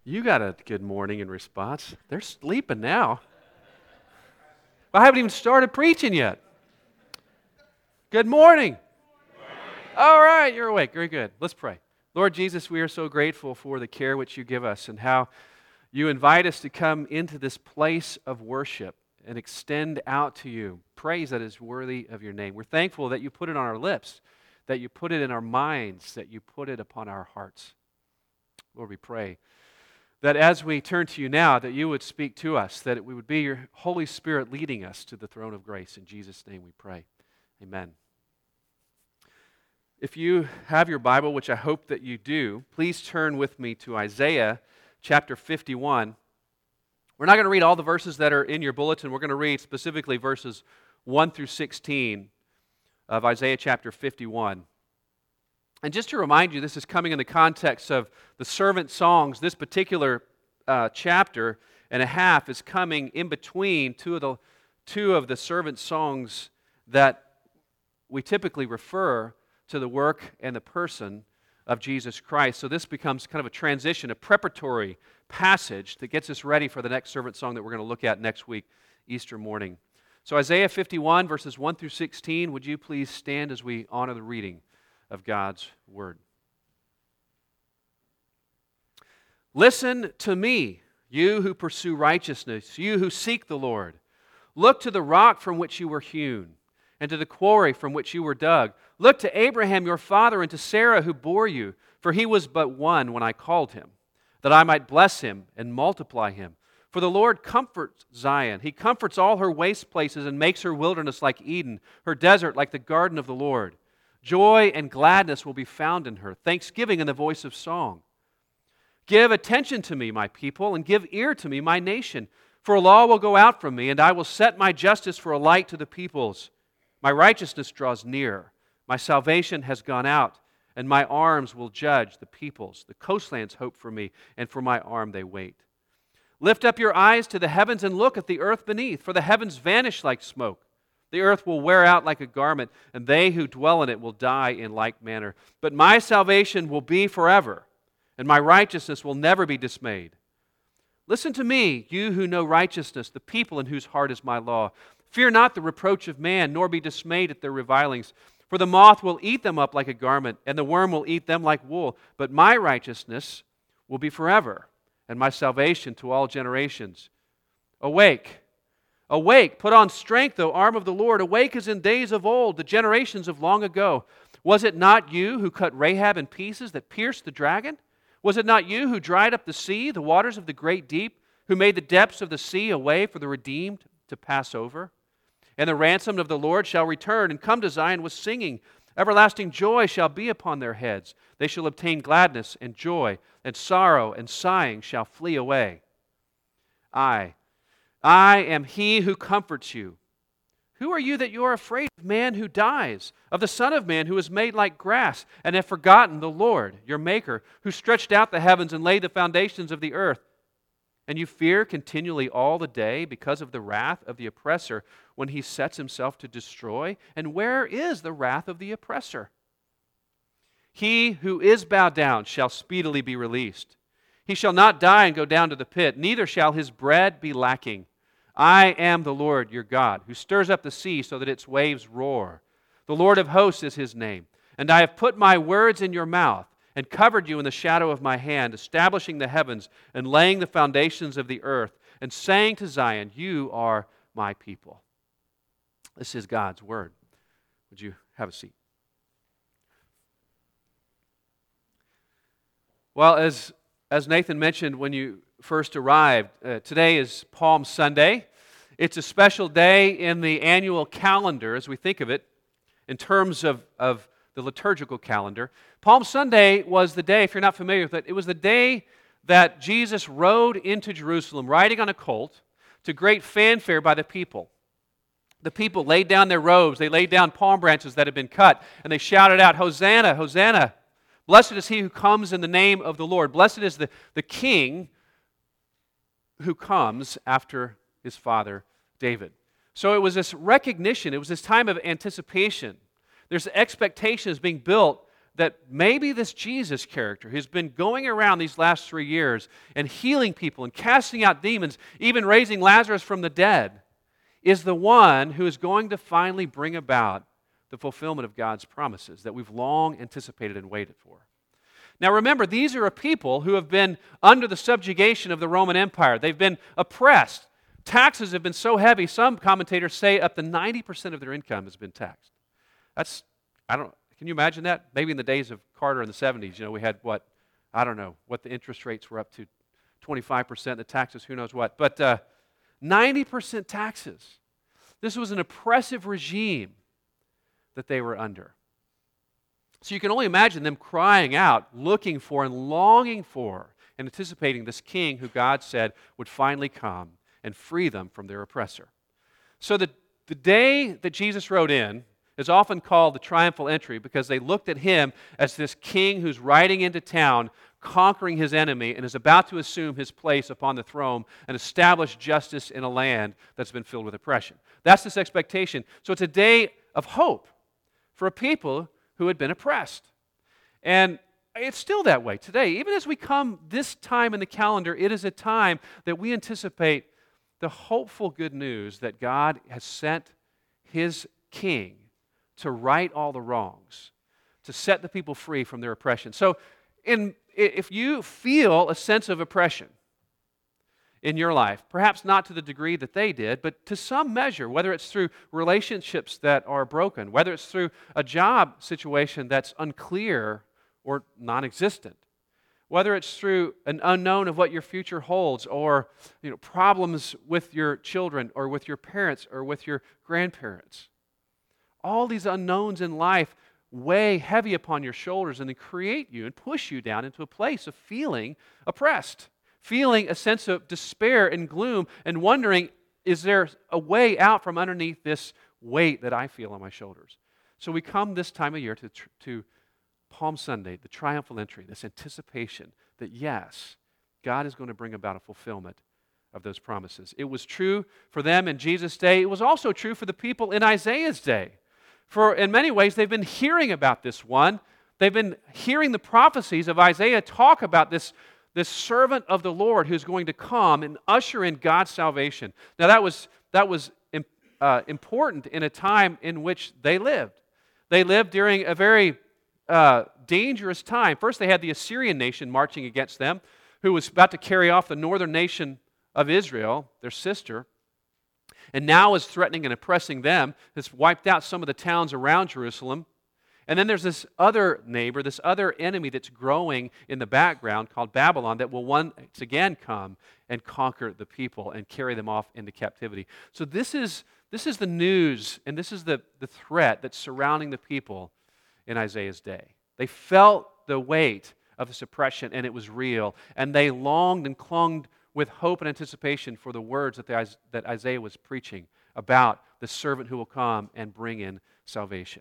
You got a good morning in response. They're sleeping now. I haven't even started preaching yet. Good morning. All right, you're awake. Very good. Let's pray. Lord Jesus, we are so grateful for the care which you give us and how you invite us to come into this place of worship and extend out to you praise that is worthy of your name. We're thankful that you put it on our lips, that you put it in our minds, that you put it upon our hearts. Lord, we pray that as we turn to you now, that you would speak to us, that it would be your Holy Spirit leading us to the throne of grace. In Jesus' name we pray. Amen. If you have your Bible, which I hope that you do, please turn with me to Isaiah chapter 51. We're not going to read all the verses that are in your bulletin. We're going to read specifically verses 1 through 16 of Isaiah chapter 51. And just to remind you, this is coming in the context of the servant songs. This particular chapter and a half is coming in between two of the servant songs that we typically refer to the work and the person of Jesus Christ. So this becomes kind of a transition, a preparatory passage that gets us ready for the next servant song that we're going to look at next week, Easter morning. So Isaiah 51, verses 1 through 16, would you please stand as we honor the reading of God's Word. Listen to me, you who pursue righteousness, you who seek the Lord. Look to the rock from which you were hewn, and to the quarry from which you were dug. Look to Abraham your father and to Sarah who bore you, for he was but one when I called him, that I might bless him and multiply him. For the Lord comforts Zion. He comforts all her waste places and makes her wilderness like Eden, her desert like the garden of the Lord. Joy and gladness will be found in her, thanksgiving in the voice of song. Give attention to me, my people, and give ear to me, my nation. For a law will go out from me, and I will set my justice for a light to the peoples. My righteousness draws near. My salvation has gone out, and my arms will judge the peoples. The coastlands hope for me, and for my arm they wait. Lift up your eyes to the heavens and look at the earth beneath, for the heavens vanish like smoke. The earth will wear out like a garment, and they who dwell in it will die in like manner. But my salvation will be forever, and my righteousness will never be dismayed. Listen to me, you who know righteousness, the people in whose heart is my law. Fear not the reproach of man, nor be dismayed at their revilings. For the moth will eat them up like a garment, and the worm will eat them like wool. But my righteousness will be forever, and my salvation to all generations. Awake! Awake, put on strength, O arm of the Lord. Awake as in days of old, the generations of long ago. Was it not you who cut Rahab in pieces, that pierced the dragon? Was it not you who dried up the sea, the waters of the great deep, who made the depths of the sea a way for the redeemed to pass over? And the ransomed of the Lord shall return and come to Zion with singing. Everlasting joy shall be upon their heads. They shall obtain gladness and joy, and sorrow and sighing shall flee away. I am he who comforts you. Who are you that you are afraid of man who dies, of the Son of Man who is made like grass, and have forgotten the Lord, your Maker, who stretched out the heavens and laid the foundations of the earth? And you fear continually all the day because of the wrath of the oppressor when he sets himself to destroy? And where is the wrath of the oppressor? He who is bowed down shall speedily be released. He shall not die and go down to the pit, neither shall his bread be lacking. I am the Lord your God, who stirs up the sea so that its waves roar. The Lord of hosts is his name. And I have put my words in your mouth and covered you in the shadow of my hand, establishing the heavens and laying the foundations of the earth, and saying to Zion, you are my people. This is God's word. Would you have a seat? Well, as Nathan mentioned when you first arrived, today is Palm Sunday. It's a special day in the annual calendar as we think of it in terms of the liturgical calendar. Palm Sunday was the day, if you're not familiar with it, it was the day that Jesus rode into Jerusalem riding on a colt to great fanfare by the people. The people laid down their robes, they laid down palm branches that had been cut, and they shouted out, Hosanna, Hosanna. Blessed is he who comes in the name of the Lord. Blessed is the king who comes after his father David. So it was this recognition, it was this time of anticipation. There's expectations being built that maybe this Jesus character who's been going around these last 3 years and healing people and casting out demons, even raising Lazarus from the dead, is the one who is going to finally bring about the fulfillment of God's promises that we've long anticipated and waited for. Now remember, these are a people who have been under the subjugation of the Roman Empire. They've been oppressed. Taxes have been so heavy, some commentators say up to 90% of their income has been taxed. Can you imagine that? Maybe in the days of Carter in the 70s, we had what the interest rates were up to, 25%, the taxes, who knows what. But 90% taxes. This was an oppressive regime that they were under. So you can only imagine them crying out, looking for and longing for and anticipating this king who God said would finally come and free them from their oppressor. So the day that Jesus rode in is often called the triumphal entry because they looked at him as this king who's riding into town, conquering his enemy, and is about to assume his place upon the throne and establish justice in a land that's been filled with oppression. That's this expectation. So it's a day of hope for a people who had been oppressed. And it's still that way today. Even as we come this time in the calendar, it is a time that we anticipate the hopeful good news that God has sent his king to right all the wrongs, to set the people free from their oppression. So if you feel a sense of oppression in your life, perhaps not to the degree that they did, but to some measure, whether it's through relationships that are broken, whether it's through a job situation that's unclear or non-existent, whether it's through an unknown of what your future holds, or problems with your children or with your parents or with your grandparents. All these unknowns in life weigh heavy upon your shoulders and then create you and push you down into a place of feeling oppressed, feeling a sense of despair and gloom and wondering, is there a way out from underneath this weight that I feel on my shoulders? So we come this time of year to Palm Sunday, the triumphal entry, this anticipation that yes, God is going to bring about a fulfillment of those promises. It was true for them in Jesus' day. It was also true for the people in Isaiah's day. For in many ways, they've been hearing about this one. They've been hearing the prophecies of Isaiah talk about this servant of the Lord who's going to come and usher in God's salvation. Now that was important in a time in which they lived. They lived during a very dangerous time. First, they had the Assyrian nation marching against them, who was about to carry off the northern nation of Israel, their sister, and now is threatening and oppressing them. It's wiped out some of the towns around Jerusalem. And then there's this other neighbor, this other enemy that's growing in the background called Babylon that will once again come and conquer the people and carry them off into captivity. So this is the news, and this is the threat that's surrounding the people in Isaiah's day. They felt the weight of this oppression, and it was real. And they longed and clung with hope and anticipation for the words that Isaiah was preaching about the servant who will come and bring in salvation.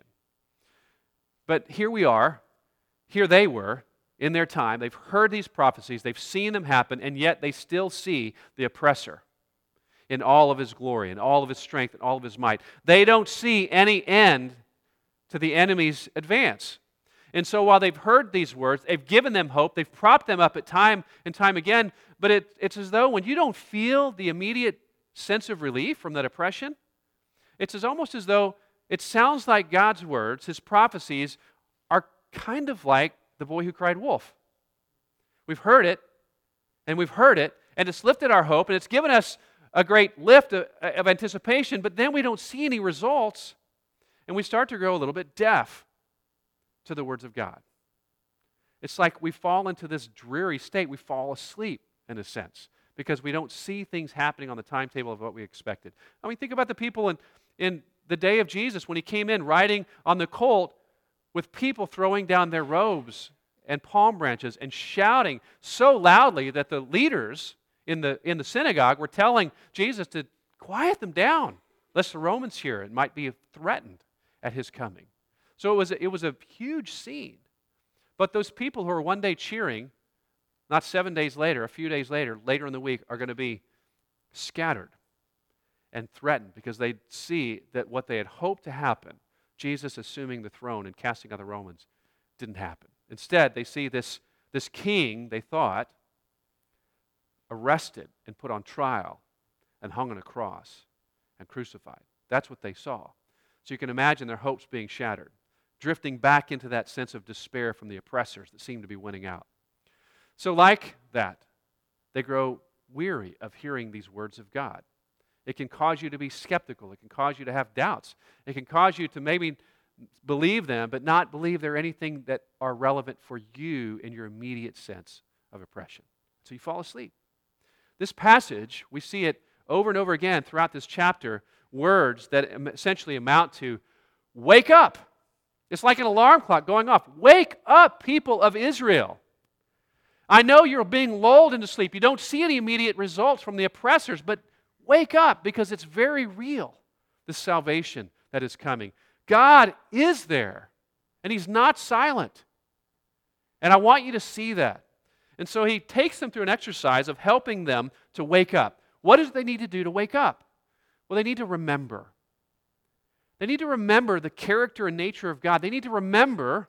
But here we are, here they were in their time. They've heard these prophecies, they've seen them happen, and yet they still see the oppressor in all of his glory, and all of his strength, and all of his might. They don't see any end to the enemy's advance. And so while they've heard these words, they've given them hope, they've propped them up at time and time again, but it's as though when you don't feel the immediate sense of relief from that oppression, it's almost as though it sounds like God's words, his prophecies, are kind of like the boy who cried wolf. We've heard it, and it's lifted our hope, and it's given us a great lift of anticipation, but then we don't see any results, and we start to grow a little bit deaf to the words of God. It's like we fall into this dreary state. We fall asleep, in a sense, because we don't see things happening on the timetable of what we expected. I mean, think about the people in the day of Jesus when he came in riding on the colt with people throwing down their robes and palm branches and shouting so loudly that the leaders in the synagogue were telling Jesus to quiet them down, lest the Romans hear it might be threatened at his coming. So it was a huge scene. But those people who are one day cheering, not 7 days later, a few days later in the week, are going to be scattered and threatened because they see that what they had hoped to happen, Jesus assuming the throne and casting out the Romans, Didn't happen. Instead, they see this king, they thought, arrested and put on trial and hung on a cross and crucified. That's what they saw. So you can imagine their hopes being shattered, drifting back into that sense of despair from the oppressors that seem to be winning out. So like that, they grow weary of hearing these words of God. It can cause you to be skeptical. It can cause you to have doubts. It can cause you to maybe believe them, but not believe they're anything that are relevant for you in your immediate sense of oppression. So you fall asleep. This passage, we see it over and over again throughout this chapter, words that essentially amount to, wake up. It's like an alarm clock going off. Wake up, people of Israel. I know you're being lulled into sleep. You don't see any immediate results from the oppressors, but wake up, because it's very real, the salvation that is coming. God is there, and He's not silent. And I want you to see that. And so He takes them through an exercise of helping them to wake up. What do they need to do to wake up? Well, they need to remember. They need to remember the character and nature of God. They need to remember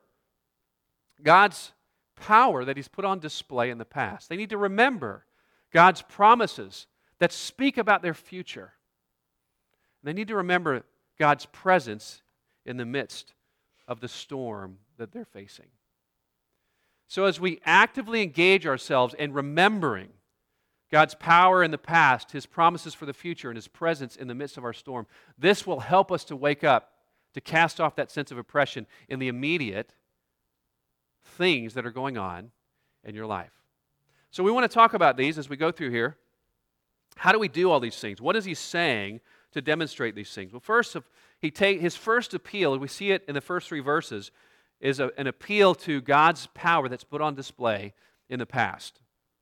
God's power that He's put on display in the past. They need to remember God's promises that speak about their future. They need to remember God's presence in the midst of the storm that they're facing. So as we actively engage ourselves in remembering God's power in the past, His promises for the future, and His presence in the midst of our storm, this will help us to wake up, to cast off that sense of oppression in the immediate things that are going on in your life. So we want to talk about these as we go through here. How do we do all these things? What is He saying to demonstrate these things? Well, first, his first appeal, we see it in the first 3 verses, is an appeal to God's power that's put on display in the past.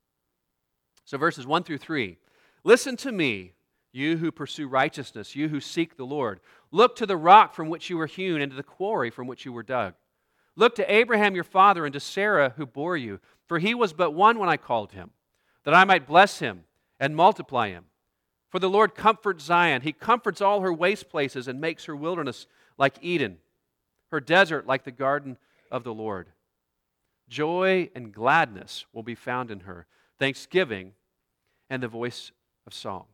So verses 1 through 3. Listen to me, you who pursue righteousness, you who seek the Lord. Look to the rock from which you were hewn, and to the quarry from which you were dug. Look to Abraham your father, and to Sarah who bore you. For he was but one when I called him, that I might bless him and multiply him. For the Lord comforts Zion. He comforts all her waste places and makes her wilderness like Eden, her desert like the garden of the Lord. Joy and gladness will be found in her, thanksgiving and the voice of song.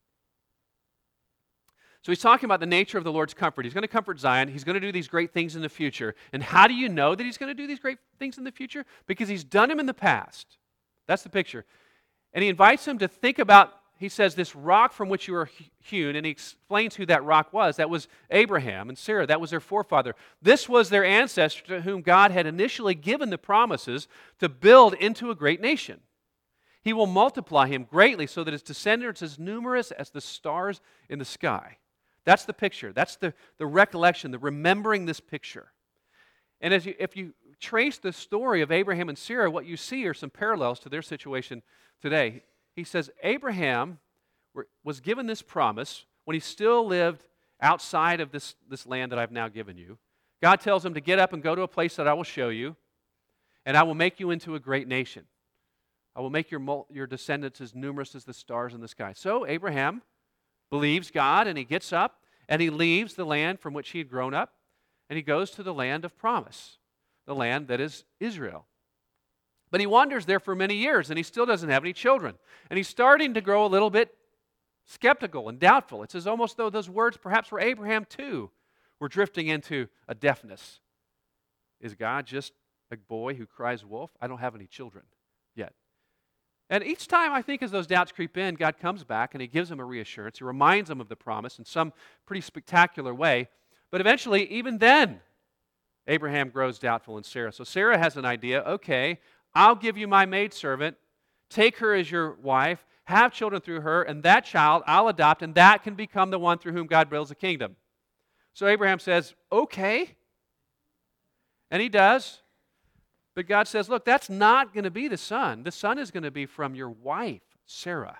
So he's talking about the nature of the Lord's comfort. He's going to comfort Zion. He's going to do these great things in the future. And how do you know that He's going to do these great things in the future? Because He's done them in the past. That's the picture. And He invites them to think about, He says, this rock from which you were hewn, and He explains who that rock was. That was Abraham and Sarah. That was their forefather. This was their ancestor to whom God had initially given the promises to build into a great nation. He will multiply him greatly so that his descendants are as numerous as the stars in the sky. That's the picture. That's the recollection, the remembering this picture. And if you trace the story of Abraham and Sarah, what you see are some parallels to their situation today. He says Abraham was given this promise when he still lived outside of this land that I've now given you. God tells him to get up and go to a place that I will show you, and I will make you into a great nation. I will make your descendants as numerous as the stars in the sky. So Abraham believes God, and he gets up, and he leaves the land from which he had grown up, and he goes to the land of promise, the land that is Israel. But he wanders there for many years, and he still doesn't have any children. And he's starting to grow a little bit skeptical and doubtful. It's as almost though those words, perhaps for Abraham too, were drifting into a deafness. Is God just a boy who cries wolf? I don't have any children yet. And each time, I think, as those doubts creep in, God comes back and He gives him a reassurance. He reminds him of the promise in some pretty spectacular way. But eventually, even then, Abraham grows doubtful in Sarah. So Sarah has an idea. Okay, I'll give you my maidservant. Take her as your wife. Have children through her. And that child I'll adopt. And that can become the one through whom God builds a kingdom. So Abraham says, okay. And he does. But God says, look, that's not going to be the son. The son is going to be from your wife, Sarah.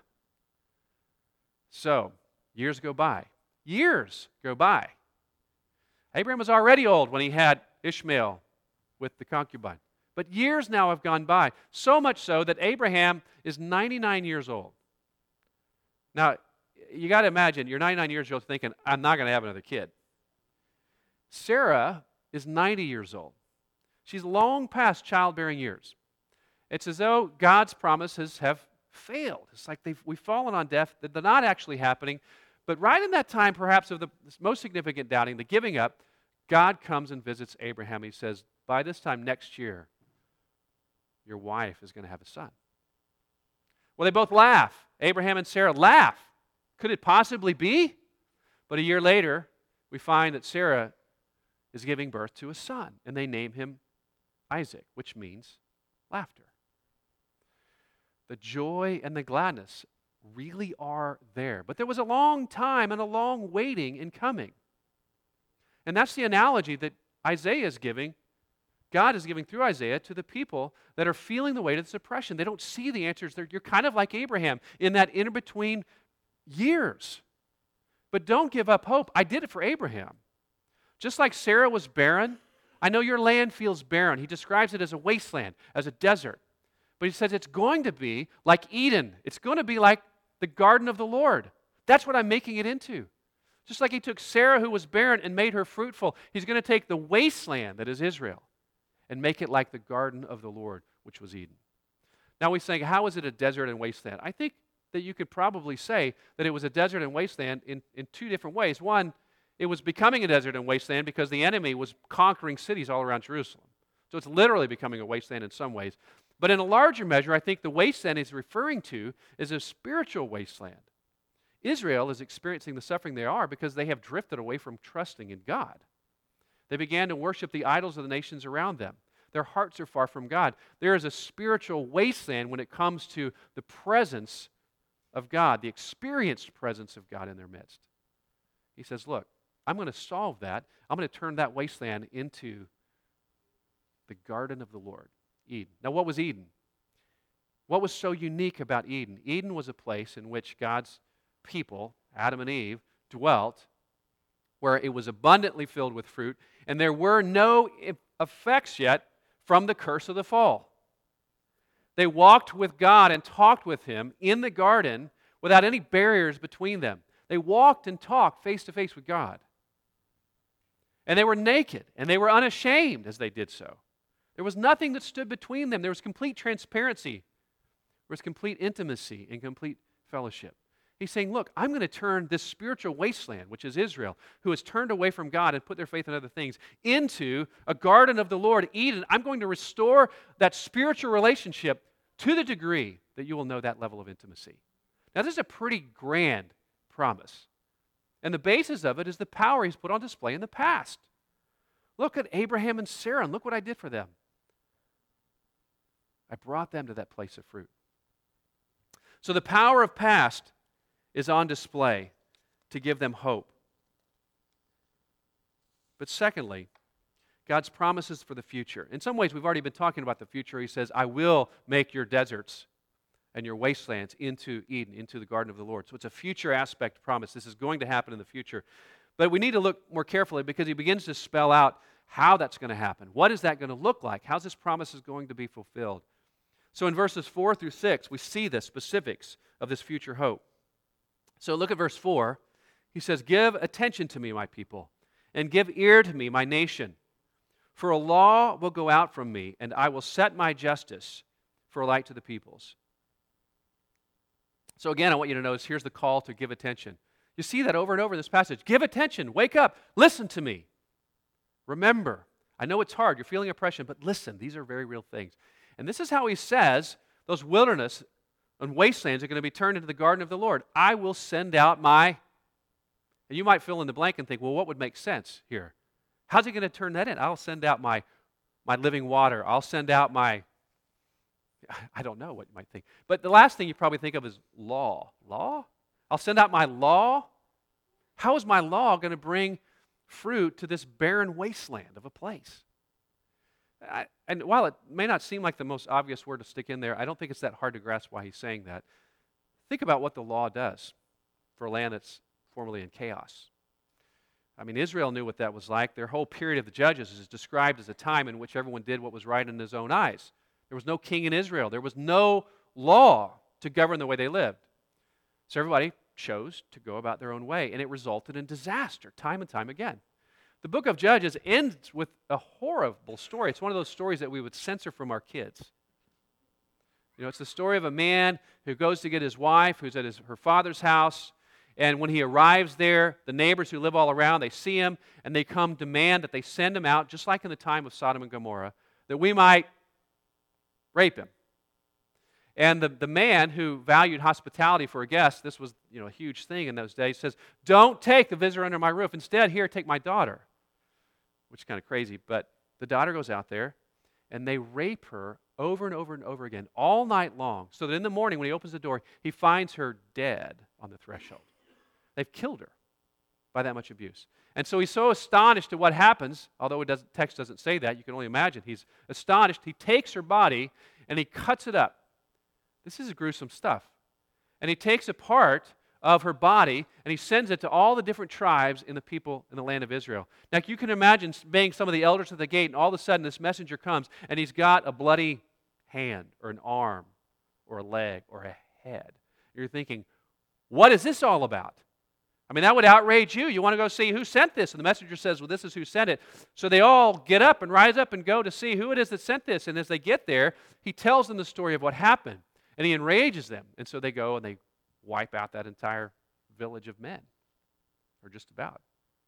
So, years go by. Years go by. Abraham was already old when he had Ishmael with the concubine. But years now have gone by, so much so that Abraham is 99 years old. Now, you got to imagine, you're 99 years old thinking, I'm not going to have another kid. Sarah is 90 years old. She's long past childbearing years. It's as though God's promises have failed. It's like we've fallen on deaf, that they're not actually happening. But right in that time, perhaps of the most significant doubting, the giving up, God comes and visits Abraham. He says, by this time next year, your wife is going to have a son. Well, they both laugh. Abraham and Sarah laugh. Could it possibly be? But a year later, we find that Sarah is giving birth to a son, and they name him Isaac, which means laughter. The joy and the gladness really are there. But there was a long time and a long waiting in coming. And that's the analogy that Isaiah is giving, God is giving through Isaiah to the people that are feeling the weight of this oppression. They don't see the answers. You're kind of like Abraham in that in-between years. But don't give up hope. I did it for Abraham. Just like Sarah was barren, I know your land feels barren. He describes it as a wasteland, as a desert. But he says it's going to be like Eden. It's going to be like the garden of the Lord. That's what I'm making it into. Just like he took Sarah, who was barren, and made her fruitful, he's going to take the wasteland that is Israel and make it like the garden of the Lord, which was Eden. Now we're saying, how is it a desert and wasteland? I think that you could probably say that it was a desert and wasteland in two different ways. One, it was becoming a desert and wasteland because the enemy was conquering cities all around Jerusalem. So it's literally becoming a wasteland in some ways. But in a larger measure, I think the wasteland he's referring to is a spiritual wasteland. Israel is experiencing the suffering they are because they have drifted away from trusting in God. They began to worship the idols of the nations around them. Their hearts are far from God. There is a spiritual wasteland when it comes to the presence of God, the experienced presence of God in their midst. He says, look, I'm going to solve that. I'm going to turn that wasteland into the garden of the Lord, Eden. Now, what was Eden? What was so unique about Eden? Eden was a place in which God's people, Adam and Eve, dwelt, where it was abundantly filled with fruit, and there were no effects yet from the curse of the fall. They walked with God and talked with Him in the garden without any barriers between them. They walked and talked face to face with God. And they were naked, and they were unashamed as they did so. There was nothing that stood between them. There was complete transparency. There was complete intimacy and complete fellowship. He's saying, look, I'm going to turn this spiritual wasteland, which is Israel, who has turned away from God and put their faith in other things, into a garden of the Lord, Eden. I'm going to restore that spiritual relationship to the degree that you will know that level of intimacy. Now, this is a pretty grand promise. And the basis of it is the power He's put on display in the past. Look at Abraham and Sarah, and look what I did for them. I brought them to that place of fruit. So the power of past is on display to give them hope. But secondly, God's promises for the future. In some ways, we've already been talking about the future. He says, I will make your deserts and your wastelands into Eden, into the garden of the Lord. So it's a future aspect promise. This is going to happen in the future. But we need to look more carefully because he begins to spell out how that's going to happen. What is that going to look like? How's this promise is going to be fulfilled? So in verses 4 through 6, we see the specifics of this future hope. So look at verse 4. He says, give attention to me, my people, and give ear to me, my nation. For a law will go out from me, and I will set my justice for a light to the peoples. So again, I want you to notice, here's the call to give attention. You see that over and over in this passage. Give attention, wake up, listen to me. Remember, I know it's hard, you're feeling oppression, but listen, these are very real things. And this is how he says those wilderness and wastelands are going to be turned into the garden of the Lord. I will send out my, and you might fill in the blank and think, well, what would make sense here? How's he going to turn that in? I'll send out my living water. I'll send out my, I don't know what you might think. But the last thing you probably think of is law. Law? I'll send out my law? How is my law going to bring fruit to this barren wasteland of a place? And while it may not seem like the most obvious word to stick in there, I don't think it's that hard to grasp why he's saying that. Think about what the law does for a land that's formerly in chaos. I mean, Israel knew what that was like. Their whole period of the Judges is described as a time in which everyone did what was right in his own eyes. There was no king in Israel. There was no law to govern the way they lived. So everybody chose to go about their own way, and it resulted in disaster time and time again. The book of Judges ends with a horrible story. It's one of those stories that we would censor from our kids. It's the story of a man who goes to get his wife, who's at her father's house, and when he arrives there, the neighbors who live all around, they see him, and they come demand that they send him out, just like in the time of Sodom and Gomorrah, that we might rape him. And the man who valued hospitality for a guest, this was a huge thing in those days, says, don't take the visitor under my roof. Instead, here, take my daughter. Which is kind of crazy, but the daughter goes out there, and they rape her over and over and over again, all night long, so that in the morning when he opens the door, he finds her dead on the threshold. They've killed her by that much abuse. And so he's so astonished at what happens, although text doesn't say that, you can only imagine. He's astonished. He takes her body, and he cuts it up. This is gruesome stuff. And he takes a part of her body, and he sends it to all the different tribes in the people in the land of Israel. Now, you can imagine being some of the elders at the gate, and all of a sudden this messenger comes, and he's got a bloody hand, or an arm, or a leg, or a head. You're thinking, what is this all about? I mean, that would outrage you. You want to go see who sent this. And the messenger says, well, this is who sent it. So they all get up and rise up and go to see who it is that sent this. And as they get there, he tells them the story of what happened. And he enrages them. And so they go and they wipe out that entire village of men, or just about.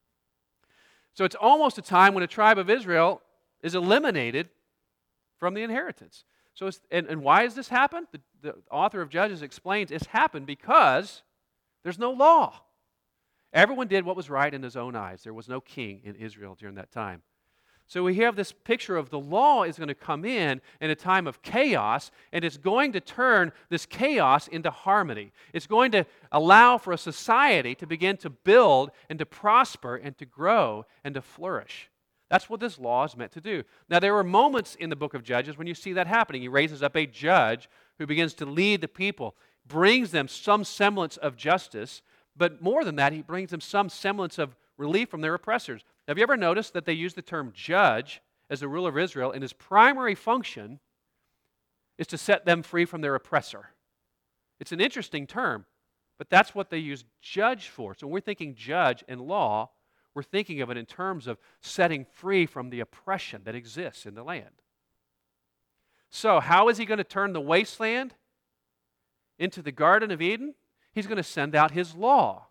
So it's almost a time when a tribe of Israel is eliminated from the inheritance. So and why has this happened? The author of Judges explains it's happened because there's no law. Everyone did what was right in his own eyes. There was no king in Israel during that time. So we have this picture of the law is going to come in a time of chaos, and it's going to turn this chaos into harmony. It's going to allow for a society to begin to build and to prosper and to grow and to flourish. That's what this law is meant to do. Now, there are moments in the book of Judges when you see that happening. He raises up a judge who begins to lead the people, brings them some semblance of justice, but more than that, he brings them some semblance of relief from their oppressors. Have you ever noticed that they use the term judge as the ruler of Israel, and his primary function is to set them free from their oppressor? It's an interesting term, but that's what they use judge for. So when we're thinking judge and law, we're thinking of it in terms of setting free from the oppression that exists in the land. So how is he going to turn the wasteland into the Garden of Eden? He's going to send out his law.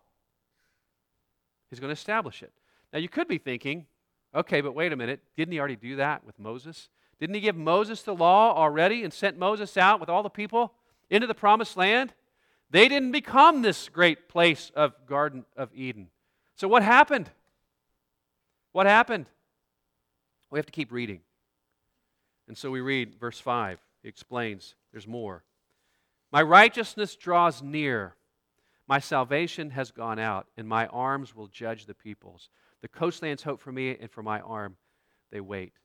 He's going to establish it. Now you could be thinking, okay, but wait a minute, didn't he already do that with Moses? Didn't he give Moses the law already and sent Moses out with all the people into the promised land? They didn't become this great place of Garden of Eden. So what happened? What happened? We have to keep reading. And so we read verse 5. He explains, there's more. My righteousness draws near. My salvation has gone out, and my arms will judge the peoples. The coastlands hope for me, and for my arm they wait.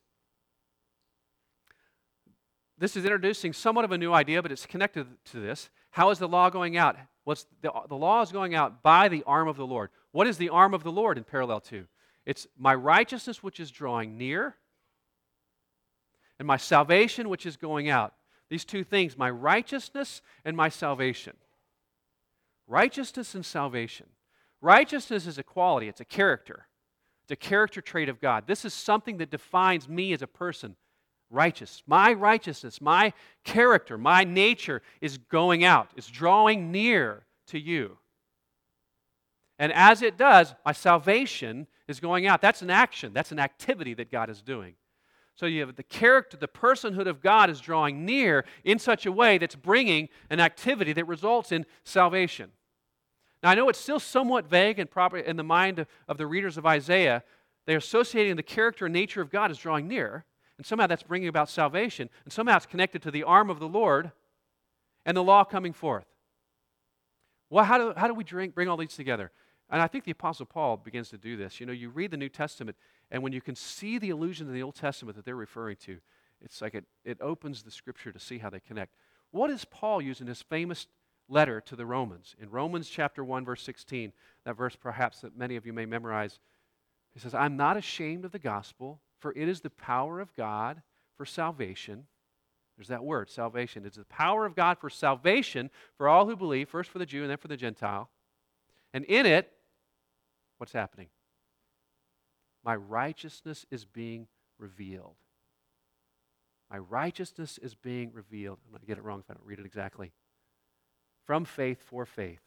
This is introducing somewhat of a new idea, but it's connected to this. How is the law going out? The law is going out by the arm of the Lord. What is the arm of the Lord in parallel to? It's my righteousness which is drawing near, and my salvation which is going out. These two things, my righteousness and my salvation. Righteousness and salvation. Righteousness is a quality, it's a character. It's a character trait of God. This is something that defines me as a person. Righteous. My righteousness, my character, my nature is going out. It's drawing near to you. And as it does, my salvation is going out. That's an action. That's an activity that God is doing. So you have the character, the personhood of God is drawing near in such a way that's bringing an activity that results in salvation. Now, I know it's still somewhat vague and proper in the mind of the readers of Isaiah. They're associating the character and nature of God as drawing near, and somehow that's bringing about salvation, and somehow it's connected to the arm of the Lord and the law coming forth. Well, how do we bring all these together? And I think the Apostle Paul begins to do this. You know, you read the New Testament, and when you can see the allusions in the Old Testament that they're referring to, it's like it opens the Scripture to see how they connect. What does Paul use in his famous letter to the Romans? In Romans chapter 1, verse 16, that verse perhaps that many of you may memorize, he says, I'm not ashamed of the gospel, for it is the power of God for salvation. There's that word, salvation. It's the power of God for salvation for all who believe, first for the Jew and then for the Gentile. And in it, what's happening? My righteousness is being revealed. My righteousness is being revealed. I'm going to get it wrong if I don't read it exactly. From faith for faith.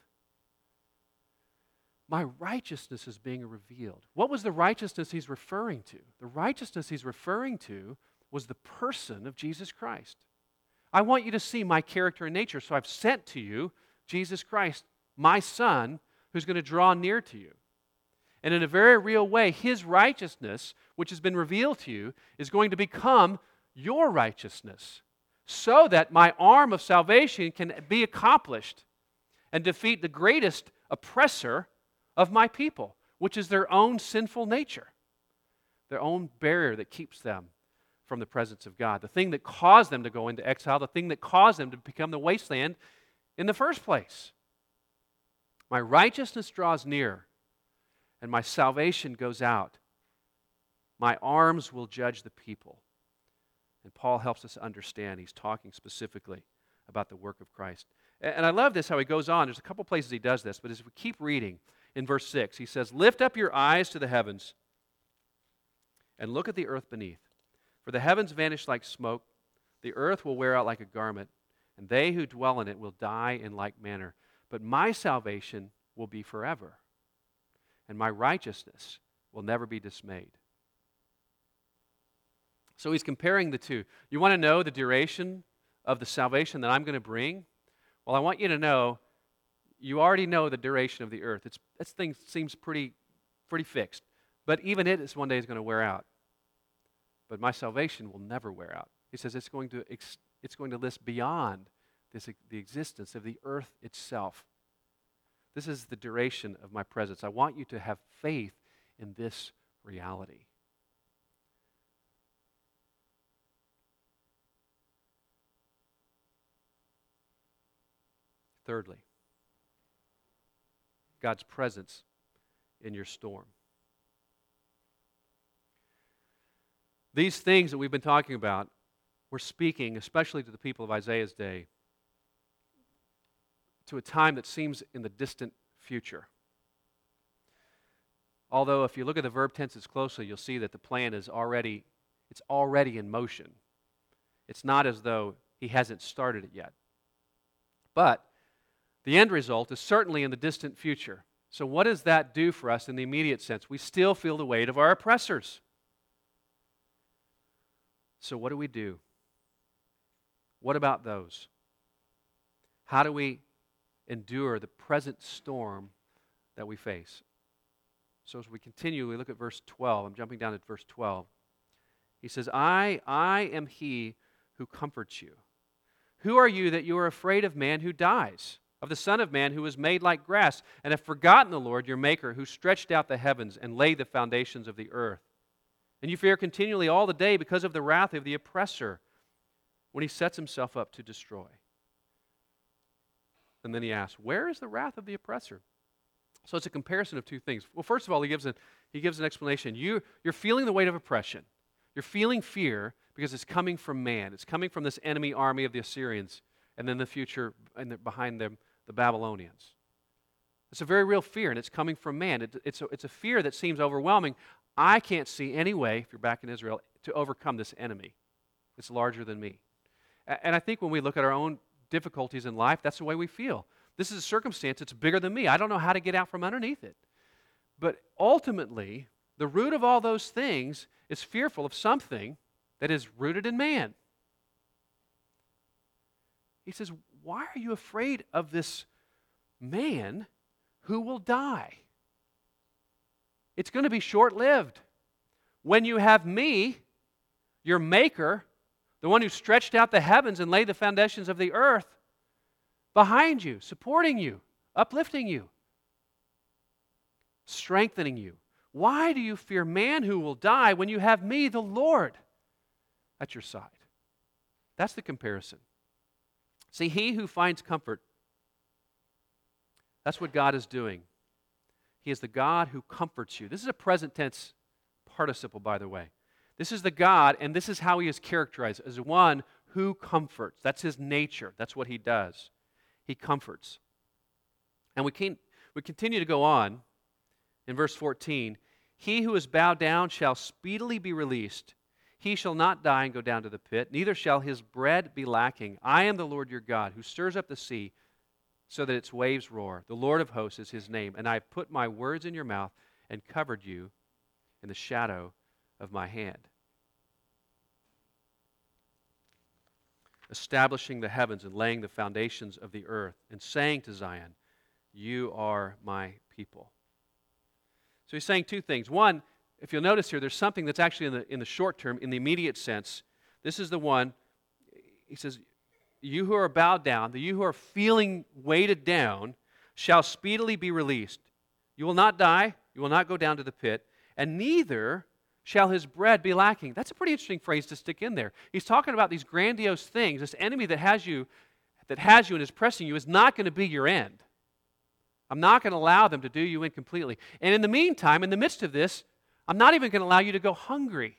My righteousness is being revealed. What was the righteousness he's referring to? The righteousness he's referring to was the person of Jesus Christ. I want you to see my character and nature, so I've sent to you Jesus Christ, my Son, who's going to draw near to you. And in a very real way, His righteousness, which has been revealed to you, is going to become your righteousness, so that my arm of salvation can be accomplished and defeat the greatest oppressor of my people, which is their own sinful nature, their own barrier that keeps them from the presence of God, the thing that caused them to go into exile, the thing that caused them to become the wasteland in the first place. My righteousness draws near, and my salvation goes out. My arms will judge the people. And Paul helps us understand. He's talking specifically about the work of Christ. And I love this, how he goes on. There's a couple places he does this, but as we keep reading, in verse 6, he says, "Lift up your eyes to the heavens and look at the earth beneath. For the heavens vanish like smoke, the earth will wear out like a garment, and they who dwell in it will die in like manner. But my salvation will be forever, and my righteousness will never be dismayed." So he's comparing the two. You want to know the duration of the salvation that I'm going to bring? Well, I want you to know, you already know the duration of the earth. This thing seems pretty fixed. But even it is one day is going to wear out. But my salvation will never wear out. He says it's going to list beyond the existence of the earth itself. This is the duration of my presence. I want you to have faith in this reality. Thirdly, God's presence in your storm. These things that we've been talking about, we're speaking, especially to the people of Isaiah's day, to a time that seems in the distant future. Although if you look at the verb tenses closely, you'll see that the plan is already in motion. It's not as though he hasn't started it yet. But the end result is certainly in the distant future. So what does that do for us in the immediate sense? We still feel the weight of our oppressors. So what do we do? What about those? How do we endure the present storm that we face? So as we continue, we look at verse 12. I'm jumping down at verse 12. He says, I am he who comforts you. Who are you that you are afraid of man who dies, of the Son of Man who is made like grass, and have forgotten the Lord your Maker, who stretched out the heavens and laid the foundations of the earth? And you fear continually all the day because of the wrath of the oppressor, when he sets himself up to destroy. And then he asks, where is the wrath of the oppressor? So it's a comparison of two things. Well, first of all, he gives an explanation. You're feeling the weight of oppression. You're feeling fear because it's coming from man. It's coming from this enemy army of the Assyrians, and then the future, and behind them, the Babylonians. It's a very real fear, and it's coming from man. It's a fear that seems overwhelming. I can't see any way, if you're back in Israel, to overcome this enemy. It's larger than me. And I think when we look at our own difficulties in life, that's the way we feel. This is a circumstance that's bigger than me. I don't know how to get out from underneath it. But ultimately, the root of all those things is fearful of something that is rooted in man. He says, why are you afraid of this man who will die? It's going to be short-lived. When you have me, your Maker, the one who stretched out the heavens and laid the foundations of the earth, behind you, supporting you, uplifting you, strengthening you. Why do you fear man who will die when you have me, the Lord, at your side? That's the comparison. See, he who finds comfort, that's what God is doing. He is the God who comforts you. This is a present tense participle, by the way. This is the God, and this is how he is characterized, as one who comforts. That's his nature. That's what he does. He comforts. And we continue to go on in verse 14. He who is bowed down shall speedily be released. He shall not die and go down to the pit, neither shall his bread be lacking. I am the Lord your God, who stirs up the sea so that its waves roar. The Lord of hosts is his name, and I have put my words in your mouth and covered you in the shadow of my hand. Establishing the heavens and laying the foundations of the earth, and saying to Zion, you are my people. So he's saying two things. One, if you'll notice here, there's something that's actually in the short term, in the immediate sense. This is the one, he says, you who are bowed down, you who are feeling weighted down, shall speedily be released. You will not die, you will not go down to the pit, and neither shall his bread be lacking. That's a pretty interesting phrase to stick in there. He's talking about these grandiose things. This enemy that has you and is pressing you is not going to be your end. I'm not going to allow them to do you in completely. And in the meantime, in the midst of this, I'm not even going to allow you to go hungry.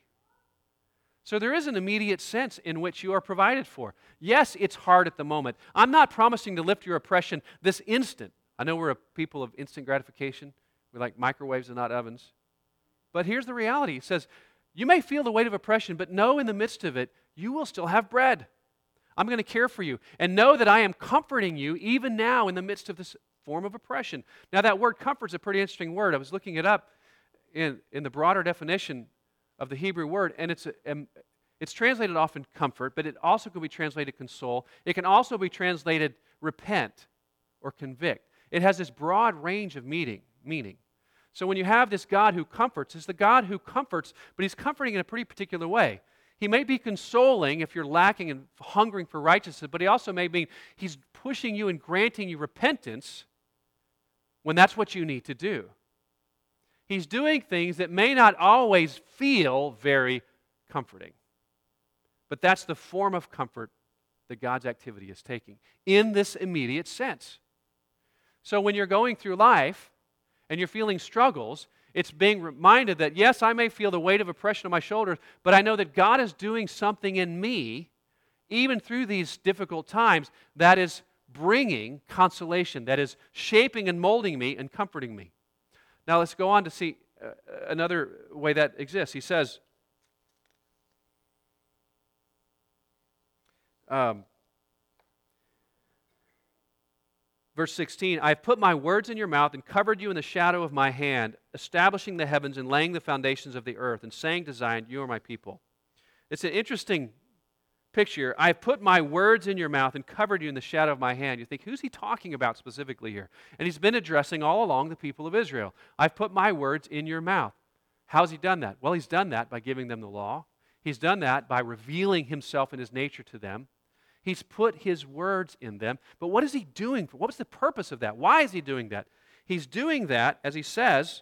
So there is an immediate sense in which you are provided for. Yes, it's hard at the moment. I'm not promising to lift your oppression this instant. I know we're a people of instant gratification. We like microwaves and not ovens. But here's the reality. It says, you may feel the weight of oppression, but know in the midst of it, you will still have bread. I'm going to care for you. And know that I am comforting you even now in the midst of this form of oppression. Now that word comfort is a pretty interesting word. I was looking it up in the broader definition of the Hebrew word, and it's translated often comfort, but it also can be translated console. It can also be translated repent or convict. It has this broad range of meaning. So when you have this God who comforts, it's the God who comforts, but he's comforting in a pretty particular way. He may be consoling if you're lacking and hungering for righteousness, but he also may be, he's pushing you and granting you repentance when that's what you need to do. He's doing things that may not always feel very comforting. But that's the form of comfort that God's activity is taking in this immediate sense. So when you're going through life and you're feeling struggles, it's being reminded that, yes, I may feel the weight of oppression on my shoulders, but I know that God is doing something in me, even through these difficult times, that is bringing consolation, that is shaping and molding me and comforting me. Now let's go on to see another way that exists. He says, verse 16, I have put my words in your mouth and covered you in the shadow of my hand, establishing the heavens and laying the foundations of the earth, and saying to Zion, you are my people. It's an interesting picture. I have put my words in your mouth and covered you in the shadow of my hand. You think, who's he talking about specifically here? And he's been addressing all along the people of Israel. I've put my words in your mouth. How's he done that? Well, he's done that by giving them the law. He's done that by revealing himself and his nature to them. He's put his words in them. But what is he doing? What was the purpose of that? Why is he doing that? He's doing that, as he says,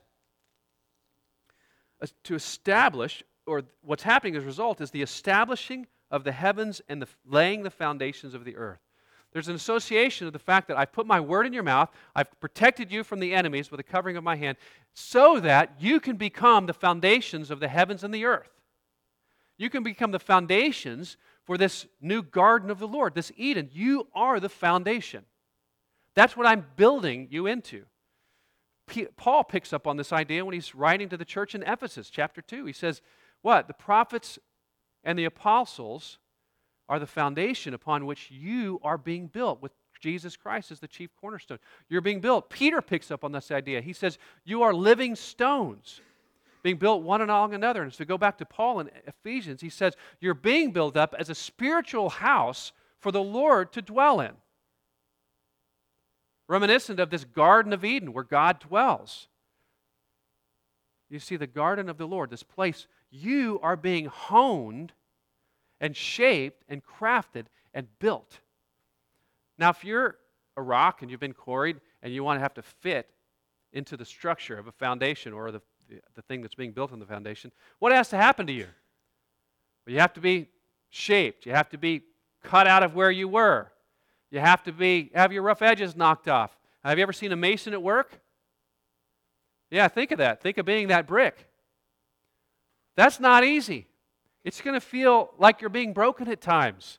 to establish, or what's happening as a result is the establishing of the heavens and laying the foundations of the earth. There's an association of the fact that I've put my word in your mouth, I've protected you from the enemies with the covering of my hand, so that you can become the foundations of the heavens and the earth. You can become the foundations for this new garden of the Lord, this Eden. You are the foundation. That's what I'm building you into. Paul picks up on this idea when he's writing to the church in Ephesus, chapter 2. He says, what? The prophets and the apostles are the foundation upon which you are being built, with Jesus Christ as the chief cornerstone. You're being built. Peter picks up on this idea. He says, you are living stones, being built one along another. And so go back to Paul in Ephesians, he says, you're being built up as a spiritual house for the Lord to dwell in. Reminiscent of this Garden of Eden where God dwells. You see, the garden of the Lord, this place, you are being honed and shaped and crafted and built. Now, if you're a rock and you've been quarried and you want to have to fit into the structure of a foundation or the thing that's being built on the foundation, what has to happen to you? Well, you have to be shaped. You have to be cut out of where you were. You have to have your rough edges knocked off. Have you ever seen a mason at work? Yeah, think of that. Think of being that brick. That's not easy. It's going to feel like you're being broken at times.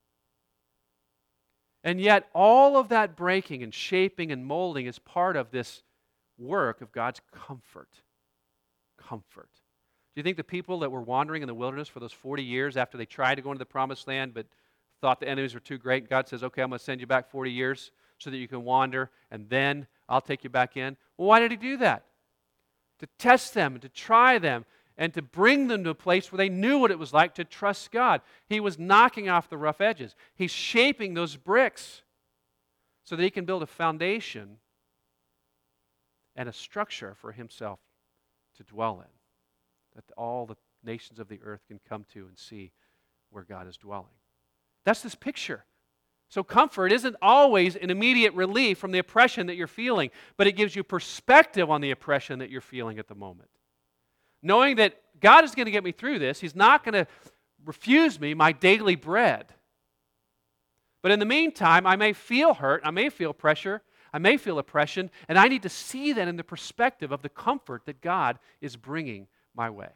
And yet, all of that breaking and shaping and molding is part of this work of God's comfort. comfort. Do you think the people that were wandering in the wilderness for those 40 years after they tried to go into the promised land but thought the enemies were too great, God says, okay, I'm going to send you back 40 years so that you can wander, and then I'll take you back in? Well, why did he do that? To test them, and to try them, and to bring them to a place where they knew what it was like to trust God. He was knocking off the rough edges. He's shaping those bricks so that he can build a foundation and a structure for himself to dwell in, that all the nations of the earth can come to and see where God is dwelling. That's this picture. So comfort isn't always an immediate relief from the oppression that you're feeling, but it gives you perspective on the oppression that you're feeling at the moment. Knowing that God is going to get me through this, He's not going to refuse me my daily bread. But in the meantime, I may feel hurt, I may feel pressure, I may feel oppression, and I need to see that in the perspective of the comfort that God is bringing my way.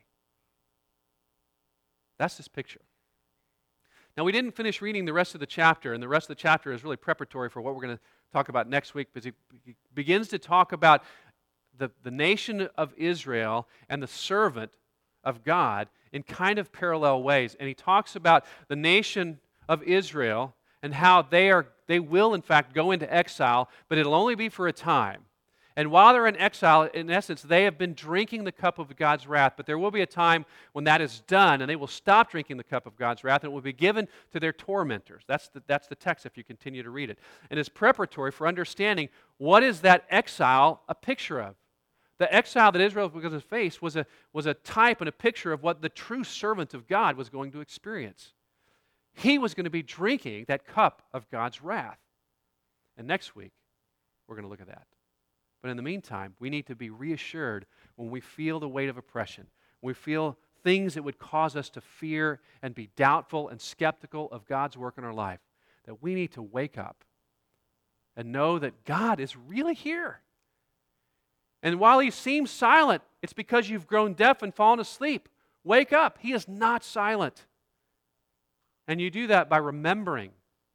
That's this picture. Now, we didn't finish reading the rest of the chapter, and the rest of the chapter is really preparatory for what we're going to talk about next week, because he begins to talk about the nation of Israel and the servant of God in kind of parallel ways. And he talks about the nation of Israel and how they will, in fact, go into exile, but it'll only be for a time. And while they're in exile, in essence, they have been drinking the cup of God's wrath, but there will be a time when that is done, and they will stop drinking the cup of God's wrath, and it will be given to their tormentors. That's the text if you continue to read it. And it's preparatory for understanding what is that exile a picture of. The exile that Israel was going to face was a type and a picture of what the true servant of God was going to experience. He was going to be drinking that cup of God's wrath. And next week, we're going to look at that. But in the meantime, we need to be reassured when we feel the weight of oppression, when we feel things that would cause us to fear and be doubtful and skeptical of God's work in our life, that we need to wake up and know that God is really here. And while He seems silent, it's because you've grown deaf and fallen asleep. Wake up. He is not silent. And you do that by remembering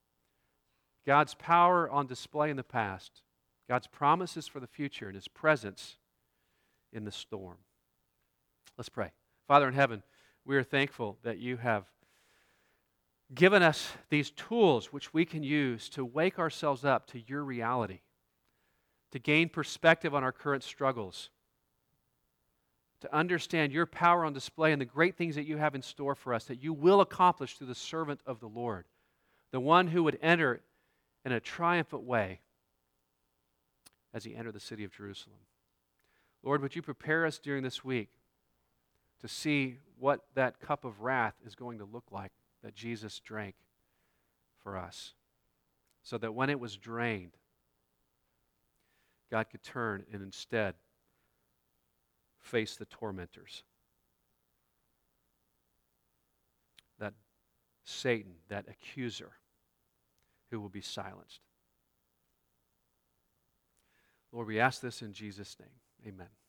God's power on display in the past, God's promises for the future, and His presence in the storm. Let's pray. Father in heaven, we are thankful that You have given us these tools which we can use to wake ourselves up to Your reality, to gain perspective on our current struggles, to understand Your power on display and the great things that You have in store for us, that You will accomplish through the servant of the Lord, the one who would enter in a triumphant way as He entered the city of Jerusalem. Lord, would You prepare us during this week to see what that cup of wrath is going to look like that Jesus drank for us, so that when it was drained, God could turn and instead face the tormentors. That Satan, that accuser, who will be silenced. Lord, we ask this in Jesus' name. Amen.